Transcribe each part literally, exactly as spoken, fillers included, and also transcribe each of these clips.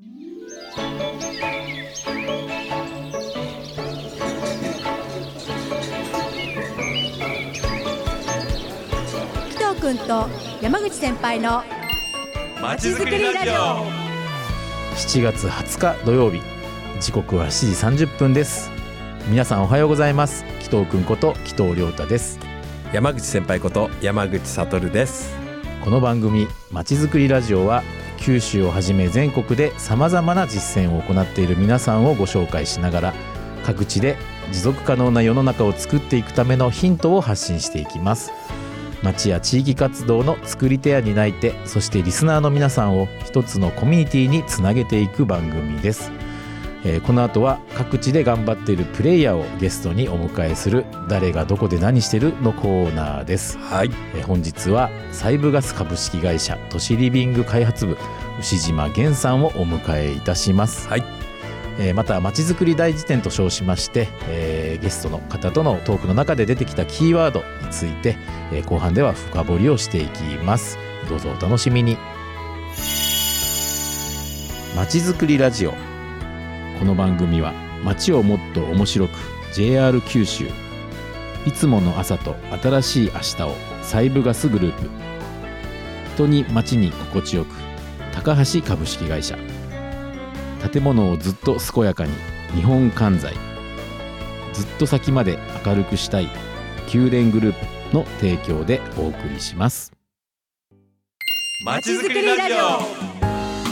紀藤君と山口先輩のまちづくりラジオ。 しちがつはつか土曜日、時刻はしちじさんじゅっぷんです。皆さんおはようございます。紀藤君こと紀藤亮太です。 山口先輩こと山口悟です。 この番組まちづくりラジオは、九州をはじめ全国でさまざまな実践を行っている皆さんをご紹介しながら、各地で持続可能な世の中を作っていくためのヒントを発信していきます。町や地域活動の作り手や担い手、そしてリスナーの皆さんを一つのコミュニティにつなげていく番組です。えー、この後は各地で頑張っているプレイヤーをゲストにお迎えする誰がどこで何してるのコーナーです。 はい、 えー、本日はサイブガス株式会社都市リビング開発部牛島源さんをお迎えいたします。 はい、 えー、またまちづくり大辞典と称しまして、えー、ゲストの方とのトークの中で出てきたキーワードについて、えー、後半では深掘りをしていきます。どうぞお楽しみに。まちづくりラジオ。この番組は街をもっと面白く ジェイアール 九州、いつもの朝と新しい明日をサイブガスグループ、人に街に心地よく高橋株式会社、建物をずっと健やかに日本関材、ずっと先まで明るくしたい宮殿グループの提供でお送りします。 まちづくりラジオ。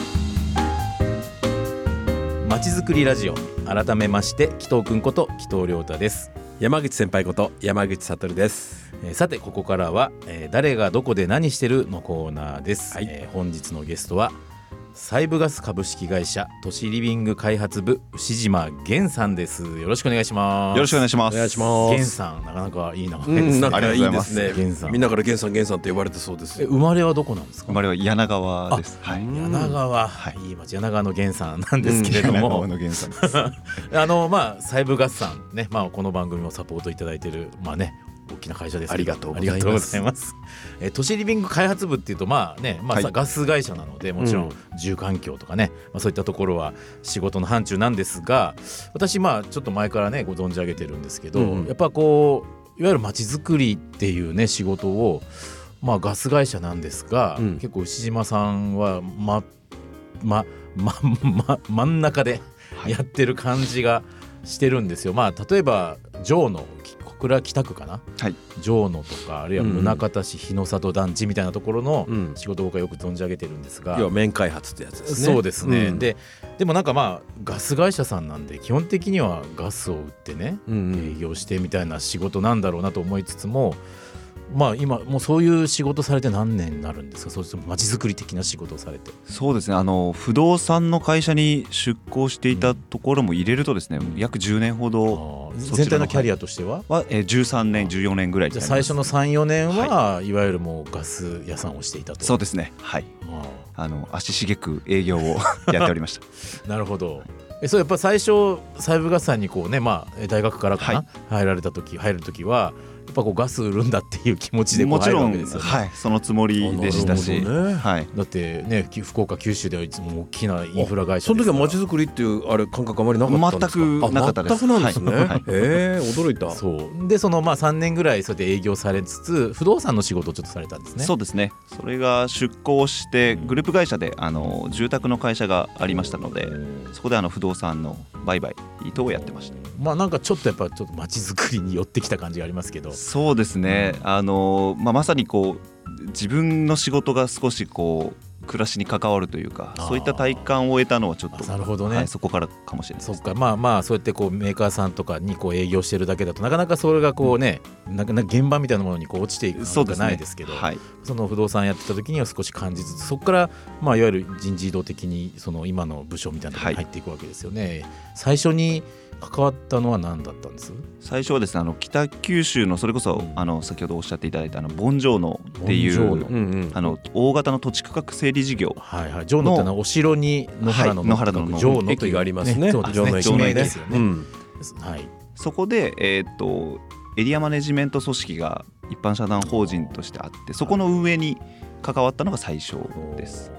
まちづくりラジオ、改めまして紀藤君こと紀藤亮太です。 山口先輩こと山口悟です。 えー、さてここからは、えー、誰がどこで何してるのコーナーです。はい、えー、本日のゲストはサイブガス株式会社都市リビング開発部牛島源さんです。よろしくお願いします。 よろしくお願いします。 お願いします。 源さん、なかなかいい名前ですね。 うん、なんかいいですね。 源さん、 みんなから源さん源さんって呼ばれてそうです。 え、生まれはどこなんですか？ 生まれは柳川です。はい、 柳川、はい、いい町、柳川の源さんなんですけれども、 柳川の源さんですあのまあサイブガスさんね、まあ、この番組をサポートいただいている、まあね、大きな会社です。 ありがとうございます。 ます。え都市リビング開発部っていうと、まあね、まあ、はい、ガス会社なのでもちろん住環境とかね、まあ、そういったところは仕事の範疇なんですが、私まあちょっと前からねご存じ上げてるんですけど、うん、やっぱこういわゆる街づくりっていうね仕事を、まあ、ガス会社なんですが、うん、結構牛島さんはまままま真ん中でやってる感じがしてるんですよ。まあ例えば城の小倉北区かな、はい、城野とかあるいは宗像市日の里団地みたいなところの仕事を僕はよく存じ上げてるんですが、 要は面開発ってやつですね。 そうですね、うん、で, でもなんかまあガス会社さんなんで基本的にはガスを売ってね、うんうん、営業してみたいな仕事なんだろうなと思いつつも、まあ今もうそういう仕事されて何年になるんですか？そうすると街づくり的な仕事をされて。 そうですね、あの不動産の会社に出向していたところも入れるとですね、うん、約じゅうねんほど。 全体のキャリアとしてはは、えー、じゅうさんねんじゅうよねんぐらい。 じゃあ最初の さん,よ 年は、はい、いわゆるもうガス屋さんをしていたと。 そうですね、はい、あの足しげく営業をやっておりましたなるほど。えそれやっぱ最初サイブガスさんにこうね、まあ、大学からかな、はい、入られた時入る時はやっぱこうガス売るんだっていう気持ちでこう入るわけですよね。 もちろん、はい、そのつもりでしたし、 ね、 はい、 だってね福岡九州ではいつも大きなインフラ会社ですから。 その時は街づくりっていうあれ感覚あまりなかったんですか？ 全くなかったです。 全くなんですね、はいはい、えー、驚いた。 そうでそのまあさんねんぐらいそうやって営業されつつ不動産の仕事をちょっとされたんですね。 そうですね、それが出向してグループ会社であの住宅の会社がありましたので、そこであの不動産の売買等をやってました。 まあなんかちょっとやっぱちょっと街づくりに寄ってきた感じがありますけど。 そうですね、あのまあ、まさにこう自分の仕事が少しこう暮らしに関わるというか、そういった体感を得たのはちょっと、 なるほどね、 はい、そこからかもしれないです。 そっか、まあまあそうやってこうメーカーさんとかにこう営業してるだけだとなかなかそれがこうね、うん、なんか現場みたいなものにこう落ちていくのがないですけど、 そ, うですね、はい、その不動産やってた時には少し感じつつ、そこからまあいわゆる人事異動的にその今の部署みたいなところに入っていくわけですよね、はい、最初に関わったのは何だったんです？ 最初はですね、あの北九州のそれこそ、うん、あの先ほどおっしゃっていただいたあのボンジョーノっていう、うんうん、あの大型の土地区画整理事業、 はいはい、ジョーノってのはお城に野原の、はい、野原のジョーノというがありますね。 そうですね、地名ですよね、うん、 はい、そこで、えー、とエリアマネジメント組織が一般社団法人としてあって、そこの運営に関わったのが最初です。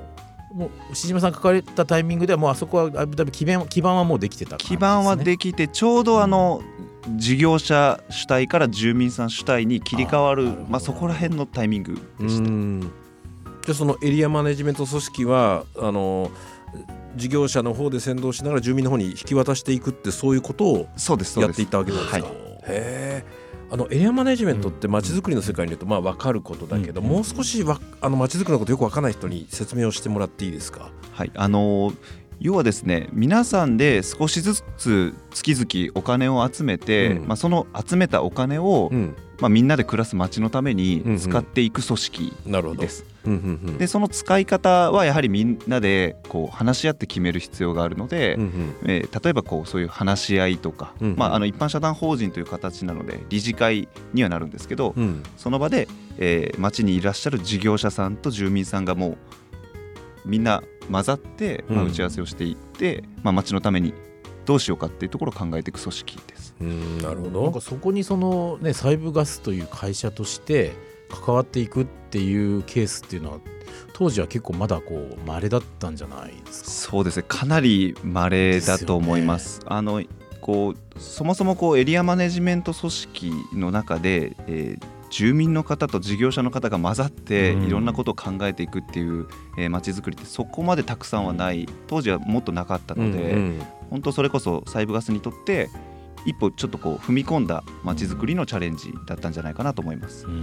もう牛島さんが書かれたタイミングではもうあそこはだいぶ基盤、基盤はもうできてた感じですね。 基盤はできてちょうどあの事業者主体から住民さん主体に切り替わる、まあ、そこら辺のタイミングでした。 うん、じゃあそのエリアマネジメント組織はあの事業者の方で先導しながら住民の方に引き渡していくってそういうことをそうですそうですやっていったわけなんですか。 はい、 へー、あのエリアマネジメントってまちづくりの世界に言うとまあ分かることだけど、 うん、 もう少しわあのまちづくりのことよく分からない人に説明をしてもらっていいですか。 はい、あの要はですね、皆さんで少しずつ月々お金を集めて、 うん、 まあ、その集めたお金を、うん、まあ、みんなで暮らす街のために使っていく組織です。でその使い方はやはりみんなでこう話し合って決める必要があるので、うんうん、えー、例えばこうそういう話し合いとか、うんうん、まあ、あの一般社団法人という形なので理事会にはなるんですけど、うん、その場で、えー、街にいらっしゃる事業者さんと住民さんがもうみんな混ざって、まあ、打ち合わせをしていって、うん、まあ、街のためにどうしようかっていうところを考えていく組織です。 うん、なるほど。 なんかそこにその、ね、西部ガスという会社として関わっていくっていうケースっていうのは当時は結構まだこう稀だったんじゃないですか。 そうですね、かなり稀だと思います。あのこうそもそもこうエリアマネジメント組織の中で、えー住民の方と事業者の方が混ざっていろんなことを考えていくっていう、えー、街づくりってそこまでたくさんはない、当時はもっとなかったので、うんうん、本当それこそ西部ガスにとって一歩ちょっとこう踏み込んだ街づくりのチャレンジだったんじゃないかなと思います。 うん、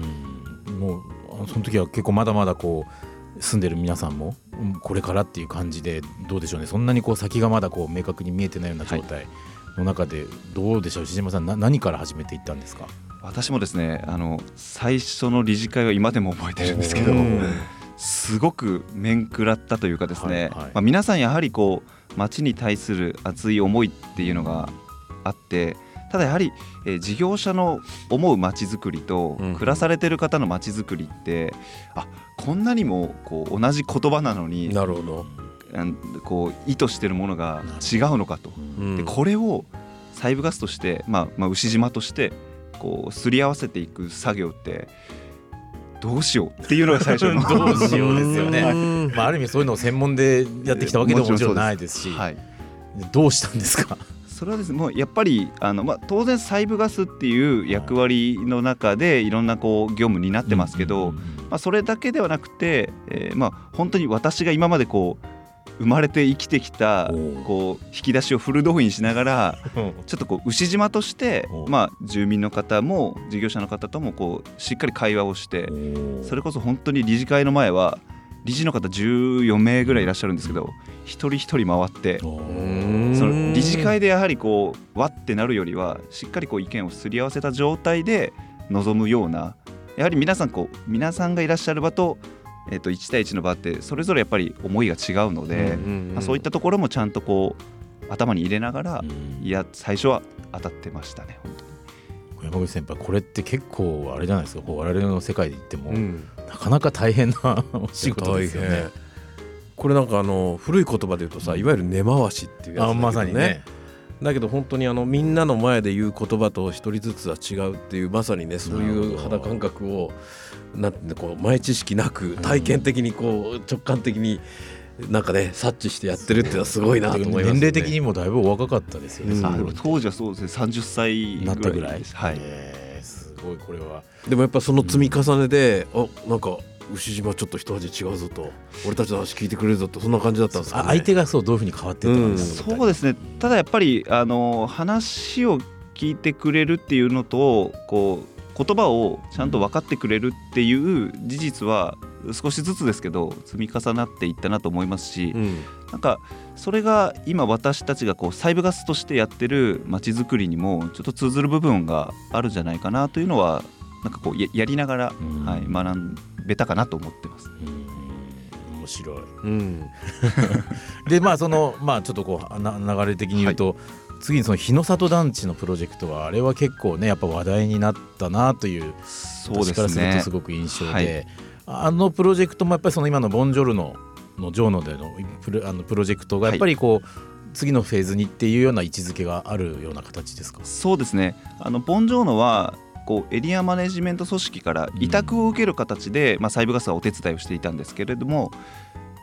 もうその時は結構まだまだこう住んでる皆さんもこれからっていう感じでどうでしょうね。そんなにこう先がまだこう明確に見えてないような状態の中でどうでしょう、牛島さん、な何から始めていったんですか。 私もですね、あの最初の理事会は今でも覚えてるんですけど、すごく面食らったというかですね、はいはい、まあ、皆さんやはりこう街に対する熱い思いっていうのがあって、ただやはり、えー、事業者の思う街づくりと暮らされてる方の街づくりって、うん、あこんなにもこう同じ言葉なのになるほどこう意図してるものが違うのかと、うん、でこれを西部ガスとして、まあまあ、牛島としてこうすり合わせていく作業ってどうしようっていうのが最初のどうしようですよね。まあ、ある意味そういうのを専門でやってきたわけでももちろんないですし、はい、どうしたんですか。 それはですね、もうやっぱりあの、まあ、当然西部ガスっていう役割の中でいろんなこう業務になってますけど、まあ、それだけではなくて、えー、まあ本当に私が今までこう生まれて生きてきたこう引き出しをフル動員しながらちょっとこう牛島としてまあ住民の方も事業者の方ともこうしっかり会話をして、それこそ本当に理事会の前は理事の方じゅうよんめいぐらいいらっしゃるんですけど、一人一人回ってその理事会でやはりこうわってなるよりはしっかりこう意見をすり合わせた状態で臨むような、やはり皆さんこう皆さんがいらっしゃる場とえー、といち対いちの場ってそれぞれやっぱり思いが違うので、うんうんうん、まあ、そういったところもちゃんとこう頭に入れながら、うん、いや最初は当たってましたね。本当に山口先輩、これって結構あれじゃないですか、こう我々の世界で言っても、うん、なかなか大変なお仕事ですよね。 これなんかあの古い言葉で言うとさ、いわゆる根回しっていうやつだけどね、あまさにね。だけど本当にあのみんなの前で言う言葉と一人ずつは違うっていう、まさにねそういう肌感覚をなんてこう前知識なく体験的にこう直感的になんかね察知してやってるっていうのはすごいなと思いますね。 年齢的にもだいぶお若かったですよね。うん、 あでも当時はそうですね、さんじゅっさいぐらいなったぐらい、 はい、 えー、すごい。これはでもやっぱその積み重ねで、うん、あなんか牛島ちょっと一味違うぞと、俺たちの話聞いてくれるぞと、そんな感じだったんですかね。 相手がそうどういうふうに変わっていったか、うん、 そうですね。ただやっぱりあの話を聞いてくれるっていうのとこう言葉をちゃんと分かってくれるっていう事実は少しずつですけど積み重なっていったなと思いますし、うん、なんかそれが今私たちがこう西部ガスとしてやってる街づくりにもちょっと通ずる部分があるんじゃないかなというのはなんかこう や, やりながら、うん、はい、学べたかなと思ってます。 うん、面白い。うん、でまあそのまあちょっとこうな流れ的に言うと、はい、次にその日の里団地のプロジェクトはあれは結構ねやっぱ話題になったなという、 そうですね、 私からするとすごく印象で、 はい、 あのプロジェクトもやっぱりその今のボンジョルノのジョーノでのプ ロ, あのプロジェクトがやっぱりこう、はい、次のフェーズにっていうような位置づけがあるような形ですか。 そうですね、あのボンジョーノはこうエリアマネジメント組織から委託を受ける形で、うん、まあ、西部ガスはお手伝いをしていたんですけれども、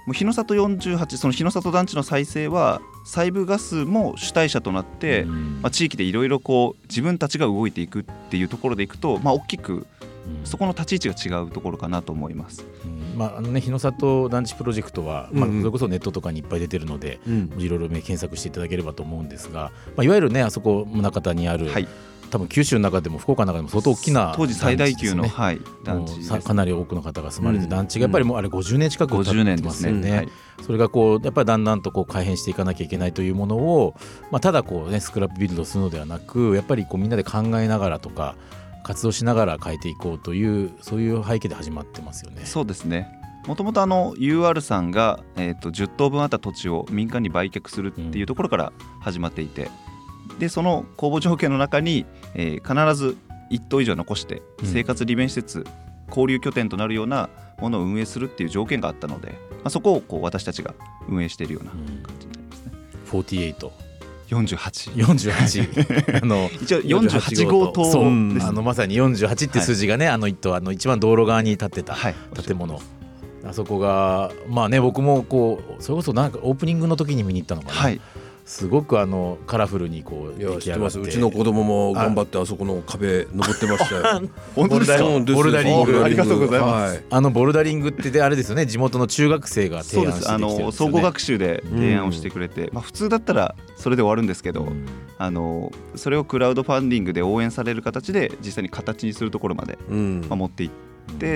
もう日の里よんじゅうはち、その日の里団地の再生は西部ガスも主体者となって、うん、まあ、地域でいろいろこう自分たちが動いていくっていうところでいくと、まあ、大きくそこの立ち位置が違うところかなと思います。 うん、まああのね、日の里団地プロジェクトは、まあ、それこそネットとかにいっぱい出てるので、うん、いろいろ、ね、検索していただければと思うんですが、まあ、いわゆるねあそこ宗像にある、はい、多分九州の中でも福岡の中でも相当大きな、ね、 当時最大級の、はい、団地です。 かなり多くの方が住まれてる団地がやっぱりもうあれごじゅうねん近く経ってますよね。ね、はい、それがこうやっぱりだんだんとこう改変していかなきゃいけないというものを、まあ、ただこう、ね、スクラップビルドするのではなく、やっぱりこうみんなで考えながらとか活動しながら変えていこうという、そういう背景で始まってますよね。 そうですね。もともとあの ユーアール さんが、えー、とじゅっとうぶんあった土地を民間に売却するっていうところから始まっていて、うん、でその公募条件の中に、えー、必ずいっとう以上残して生活利便施設、うん、交流拠点となるようなものを運営するっていう条件があったので、まあ、そこをこう私たちが運営しているような感じになりますね。 よんじゅうはちよんじゅうはちよんじゅうはちあの一応よんじゅうはちごうとうです、ね、 あのまさによんじゅうはちって数字がね、はい、あの一棟あの一番道路側に建ってた建物、はい、あそこがまあね、僕もこうそれこそなんかオープニングの時に見に行ったのかな、はい、すごくあのカラフルにこう出来上がって、 うちの子供も頑張ってあそこの壁登ってましたよ本当ですか？ ボルダリング、 ありがとうございます、はい、 あのボルダリングってであれですよね、地元の中学生が提案してきてるんですよね。 そうです、あの総合学習で提案をしてくれて、まあ、普通だったらそれで終わるんですけど、うん、あのそれをクラウドファンディングで応援される形で実際に形にするところまで、うんまあ、持っていって、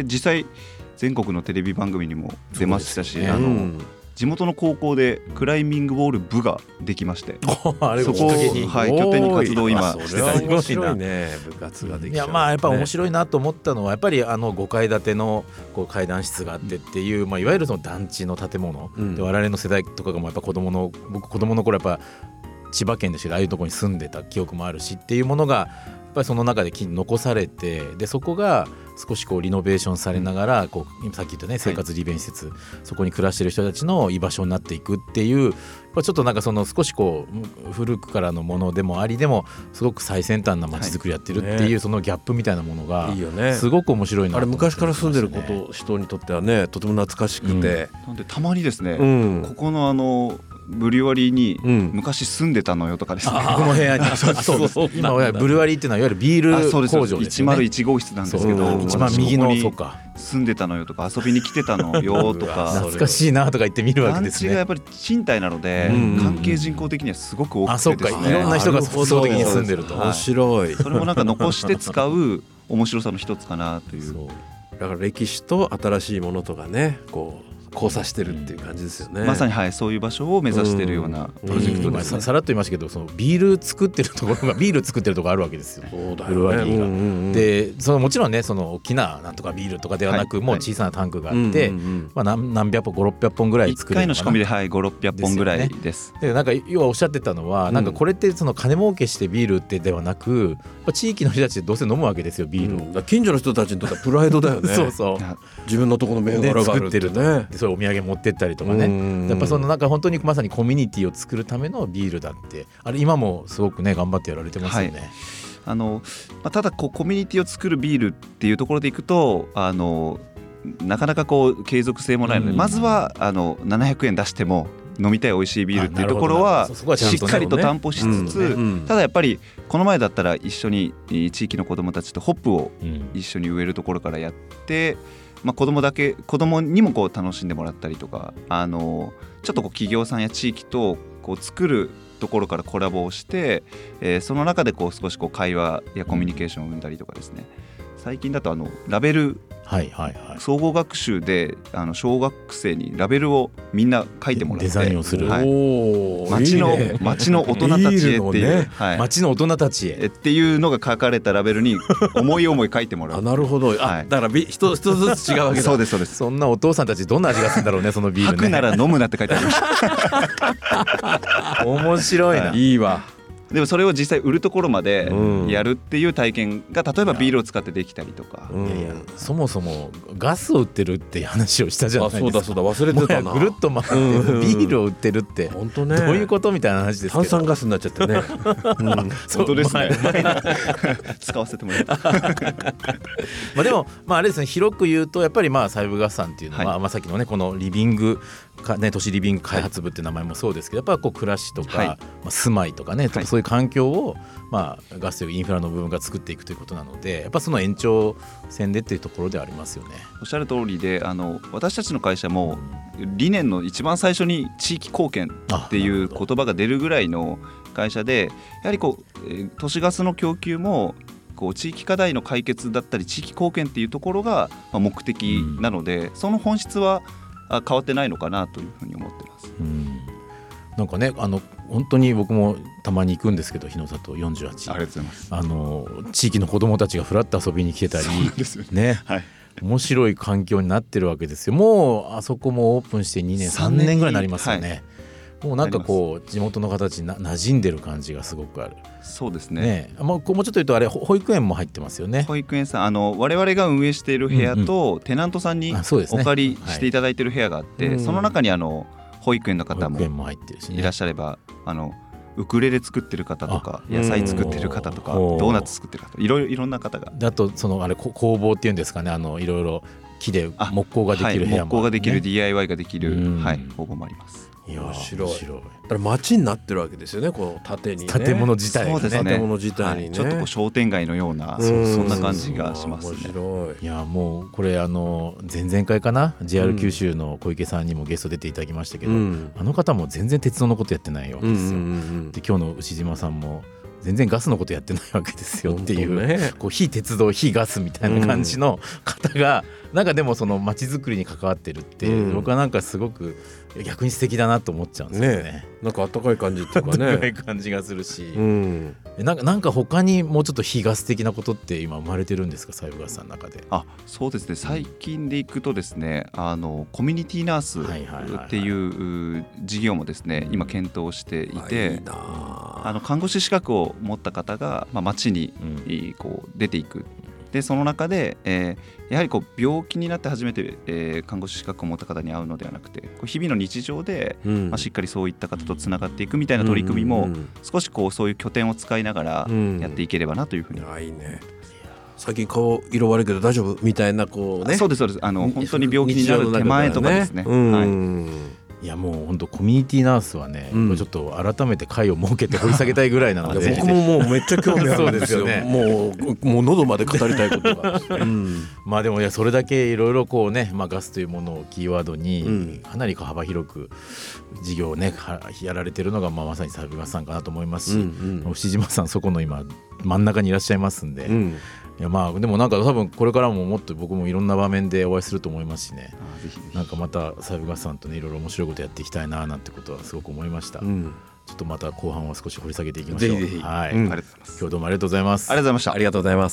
実際全国のテレビ番組にも出ましたし、ね、あのうん、地元の高校でクライミングウォール部ができまして、 あれそこを、はい、拠点に活動を今してたり、 面白いね、部活ができちゃう、ね、 いやまあやっぱ面白いなと思ったのはやっぱりあのごかい建てのこう階段室があってっていう、まあ、いわゆるその団地の建物、うん、で我々の世代とかがもやっぱ子供の僕子供の頃やっぱ千葉県でしああいうところに住んでた記憶もあるしっていうものがやっぱりその中で残されて、でそこが少しこうリノベーションされながらこうさっき言ったね生活利便施設、はい、そこに暮らしている人たちの居場所になっていくっていう、ちょっとなんかその少しこう古くからのものでもありでもすごく最先端な街づくりやってるっていう、はいね、そのギャップみたいなものがすごく面白いなと思って、ね、 あれ昔から住んでること人にとってはねとても懐かしくて、うん、 なんでたまにですね、うん、ここのあのブリュワリーに昔住んでたのよとかですね、 うん、この部屋にそうそうそう今はブリュワリーっていうのはいわゆるビール工場ですよね。 いちまるいちごう室なんですけど、 一番右のそうか住んでたのよとか遊びに来てたのよとか懐かしいなとか言って見るわけですね。 団地がやっぱり賃貸なので、うん、関係人口的にはすごく多くてですね、 あそうかいろんな人が複層的に住んでると、 面白い、 それもなんか残して使う面白さの一つかなという。そうだから歴史と新しいものとかねこう交差してるっていう感じですよね。 まさに、はい、そういう場所を目指しているようなプロジェクトですね。 さ, さらっと言いましたけど、そのビール作ってるところがビール作ってるところあるわけですよ。 そうだよね、 ブルワリーが、うんうんうん、でそのもちろんねその大きななんとかビールとかではなく、はい、もう小さなタンクがあって、はいまあ、何, 何百本ごひゃくろっぴゃくほんぐらい作れるのかな。いっかいの仕込みで、はい、ごひゃくろっぴゃくほんぐらいです。 でなんか要はおっしゃってたのは、うん、なんかこれってその金儲けしてビールってではなく、地域の人たちでどうせ飲むわけですよビールを、うん、 だ近所の人たちにとってはプライドだよねそうそう自分のところの銘柄があるってね、 でそれお土産持ってったりとかね、やっぱそのなんか本当にまさにコミュニティを作るためのビールだって、あれ今もすごくね頑張ってやられてますよね。はい、 あのまあ、ただこうコミュニティを作るビールっていうところでいくと、あのなかなかこう継続性もないので、うん、まずはあのななひゃくえん出しても飲みたい美味しいビールっていうところはしっかりと担保しつつ、ただやっぱりこの前だったら一緒に地域の子どもたちとホップを一緒に植えるところからやって、まあ、子どもだけ子どもにもこう楽しんでもらったりとか、あのちょっとこう企業さんや地域とこう作るところからコラボをして、えー、その中でこう少しこう会話やコミュニケーションを生んだりとかですね、最近だとあのラベル、はいはいはい、総合学習であの小学生にラベルをみんな書いてもらってデザインをする、 はい、町の、いいね、町の大人たちへっていう、 ねはい、町の大人たちへっていうのが書かれたラベルに思い思い書いてもらうあなるほど、はい、だから一つずつ違うわけだそうですそうです。 そんなお父さんたちどんな味がするんだろうねそのビールね。 吐くなら飲むなって書いてありました面白いな、 はい、いいわ。 でもそれを実際売るところまでやるっていう体験が例えばビールを使ってできたりとか、 うん、いやいやそもそもガスを売ってるって話をしたじゃないですか。 あそうだそうだ忘れてたな。 ぐるっと回ってビールを売ってるって本当、ね、どういうことみたいな話ですけど炭酸ガスになっちゃってね、うん、 本当ですね使わせてもらったまあでも、まあ、あれですね広く言うとやっぱりまあ西部ガスさんっていうのは、はいまあ、さっきのねこのリビングかね、都市リビング開発部って名前もそうですけど、やっぱりこう暮らしとか、 はい、 まあ、住まいとかね、はい、そういう環境を、まあ、ガスというインフラの部分が作っていくということなので、やっぱその延長線でっていうところではありますよね。 おっしゃる通りで、あの私たちの会社も理念の一番最初に地域貢献っていう言葉が出るぐらいの会社で、やはりこう都市ガスの供給もこう地域課題の解決だったり地域貢献っていうところが目的なので、うん、その本質は変わってないのかなというふうに思ってます。 うん、なんかね、あの本当に僕もたまに行くんですけど、日の里よんじゅうはち、 ありがとうございます。あの地域の子どもたちがふらっと遊びに来てたり、ね、はい、面白い環境になってるわけですよ。もうあそこもオープンしてにねんさんねんぐらいになりますよね。はい、もうなんかこう地元の形にな馴染んでる感じがすごくある。 そうですね。 ね、もうちょっと言うとあれ保育園も入ってますよね。 保育園さん、あの我々が運営している部屋と、うんうん、テナントさんにお借りしていただいている部屋があって、はい、その中にあの保育園の方もいらっしゃれば、あのウクレレ作ってる方とか野菜作ってる方とかドーナツ作ってる方、いろいろいろんな方が。 あとそのあれ工房っていうんですかね、あのいろいろ木で木工ができる部屋も、ね、 はい、木工ができる ディーアイワイ ができる、はい、工房もあります。 いや面白い。だから街になってるわけですよね、この縦にね、 建物自体がね。 そうですね、 建物自体にね、 はい、ちょっとこう商店街のような、うん、そんな感じがしますね。 面白い。 いやもうこれあの前々回かな ジェイアール 九州の小池さんにもゲスト出ていただきましたけど、うん、あの方も全然鉄道のことやってないわけですよ、うんうんうん、で今日の牛島さんも全然ガスのことやってないわけですよっていう、ね、こう非鉄道非ガスみたいな感じの方が、うん、なんかでもその街づくりに関わってるって、うん、僕はなんかすごく逆に素敵だなと思っちゃうんですよね。 ね、なんか温かい感じっていうかね、 温かい感じがするし、うん、なんか、なんか他にもうちょっと非ガス的なことって今生まれてるんですか、西部ガスさんの中で。 あ、そうですね、最近でいくとですね、あのコミュニティナースっていう事業もですね今検討していて、いいなあの看護師資格を持った方が、まあ、街にこう出ていく。でその中で、えー、やはりこう病気になって初めて、えー、看護師資格を持った方に会うのではなくて、こう日々の日常で、うんまあ、しっかりそういった方とつながっていくみたいな取り組みも、うんうんうん、少しこうそういう拠点を使いながらやっていければなというふうに、うん、いいね。 最近顔色悪いけど大丈夫みたいなこうね。 そうですそうです。あの本当に病気になる手前とかですね。 いやもう本当コミュニティナースはね、うん、ちょっと改めて会を設けて掘り下げたいぐらいなので僕ももうめっちゃ興味あるんですよ。そうですよね。もうもう喉まで語りたいことが、うん、まあでもいやそれだけいろいろこうね、まあ、ガスというものをキーワードにかなり幅広く事業をねやられてるのが、まあ、まさに西部ガスさんかなと思いますし、うんうん、牛島さんそこの今真ん中にいらっしゃいますんで、うん、いやまあでもなんか多分これからももっと僕もいろんな場面でお会いすると思いますしね。あぜひぜひなんかまた西部ガスさんとねいろいろ面白いことやっていきたいななんてことはすごく思いました、うん、ちょっとまた後半は少し掘り下げていきましょう。 ぜひぜひ、 はい、うん、ありがとうございます。今日どうもありがとうございます。 ありがとうございました。 ありがとうございます。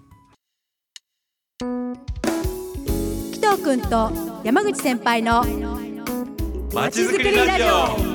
紀藤君と山口先輩のまちづくりラジオ。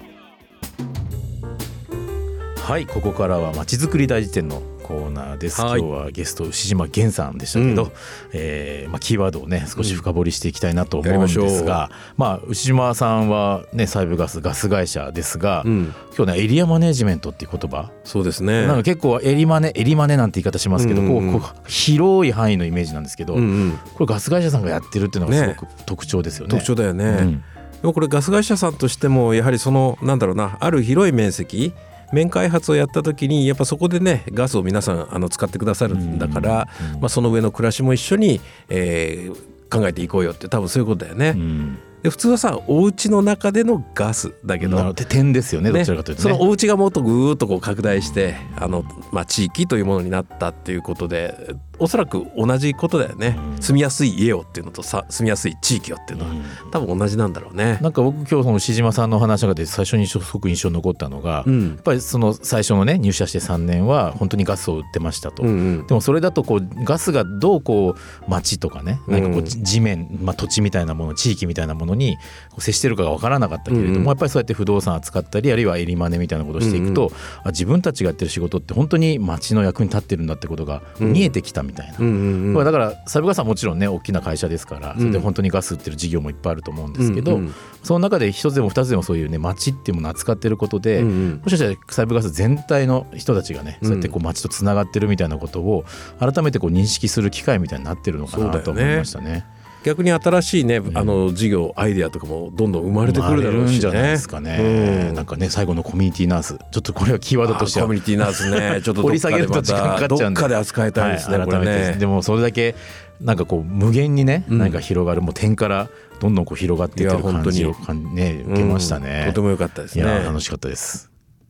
はい、ここからはまちづくり大辞典のコーナーです。はい、今日はゲスト牛島源さんでしたけど、うんえーまあ、キーワードをね少し深掘りしていきたいなと思うんですが、うんまあ、牛島さんはね西部ガスガス会社ですが、うん、今日ねエリアマネジメントっていう言葉、 そうですね、 なんか結構エリマネエリマネなんて言い方しますけど、うんうんうん、こうこう広い範囲のイメージなんですけど、うんうん、これガス会社さんがやってるっていうのがすごく特徴ですよね。 特徴だよね、うん、でもこれガス会社さんとしてもやはりそのなんだろうなある広い面積面開発をやった時にやっぱそこでねガスを皆さんあの使ってくださるんだから、うんうんまあ、その上の暮らしも一緒に、えー、考えていこうよって多分そういうことだよね、うん、で普通はさお家の中でのガスだけど点ですよね、どちらかというとね、 そのお家がもっとぐーっとこう拡大してあの、まあ、地域というものになったっていうことでおそらく同じことだよね、うん、住みやすい家をっていうのとさ住みやすい地域をっていうのは、うん、多分同じなんだろうね。 なんか僕今日その牛島さんの話の中で最初にすごく印象に残ったのが、うん、やっぱりその最初のね入社してさんねんは本当にガスを売ってましたと、うんうん、でもそれだとこうガスがどうこう町とかねなんかこう地面、まあ、土地みたいなもの地域みたいなものに接してるかが分からなかったけれども、うんうん、やっぱりそうやって不動産扱ったりあるいはエリマネみたいなことをしていくと、うんうん、あ自分たちがやってる仕事って本当に町の役に立ってるんだってことが見えてきたみたいな、うんうんうん、だから西部ガスはもちろんね大きな会社ですからそれで本当にガス売ってる事業もいっぱいあると思うんですけど、うんうん、その中で一つでも二つでもそういうね町っていうものを扱ってることで、うんうん、もしかしたら西部ガス全体の人たちがねそうやってこう町とつながってるみたいなことを改めてこう認識する機会みたいになってるのかなと思いましたね。 逆に新しいね、うん、あの事業アイデアとかもどんどん生まれてくるだろうしね。生まれるんじゃないですかね、うん、なんかね最後のコミュニティナースちょっとこれはキーワードとしてはコミュニティナースねちょっとどっかでまたどっかで扱いたいですね、はい、改めてこれね。でもそれだけなんかこう無限にね、うん、なんか広がるもう点からどんどんこう広がっていってる感じをね受けましたね、 うん、とても良かったですね。 いや楽しかったです。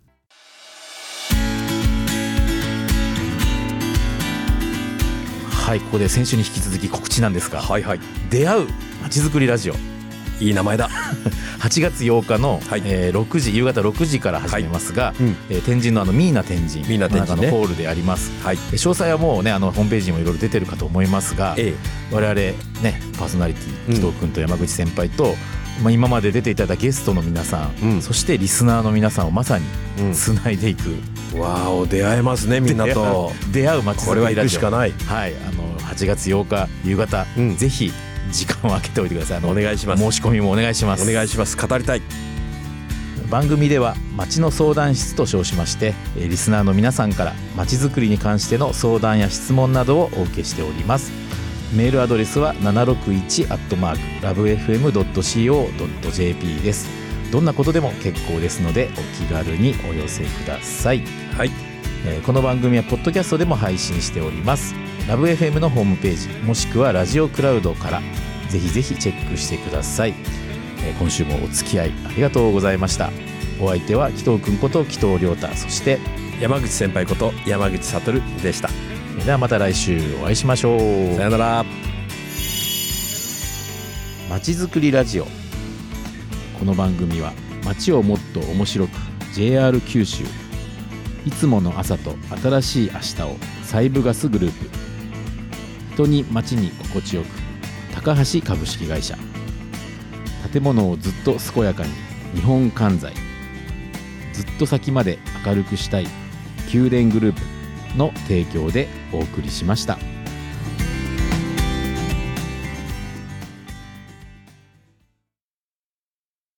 はい、ここで先週に引き続き告知なんですが、 はいはい、 出会うまちづくりラジオ、 いい名前だはちがつようかの、はいえー、ろくじ夕方ろくじから始めますが、はいうんえー、天神のあのミーナ天神の中のホールであります、はい、詳細はもうねあのホームページにもいろいろ出てるかと思いますが、ええ、我々ねパーソナリティ紀藤君と山口先輩と、うんまあ、今まで出ていただいたゲストの皆さん、うん、そしてリスナーの皆さんをまさにつないでいく、 うん、わお出会えますねみんなと出会うまちづくりラジオ、 これは行くしかない、 はい、あのはちがつようか夕方、うん、ぜひ時間を空けておいてください。あのお願いします。 申し込みもお願いします。 お願いします。語りたい。 番組では町の相談室と称しましてリスナーの皆さんから町づくりに関しての相談や質問などをお受けしております。メールアドレスはななろくいちアットマークラブエフエムドットシーオードットジェーピー です。どんなことでも結構ですのでお気軽にお寄せください。はい、えー、この番組はポッドキャストでも配信しております。ラブ エフエム のホームページもしくはラジオクラウドからぜひぜひチェックしてください。えー、今週もお付き合いありがとうございました。お相手は紀藤君こと紀藤亮太、そして山口先輩こと山口悟でした。 ではまた来週お会いしましょう。 さよなら。 まちづくりラジオ。この番組は街をもっと面白く ジェイアール 九州、いつもの朝と新しい明日をサイブガスグループ、人に街に心地よく高橋株式会社、建物をずっと健やかに日本関西、ずっと先まで明るくしたい宮殿グループの提供でお送りしました。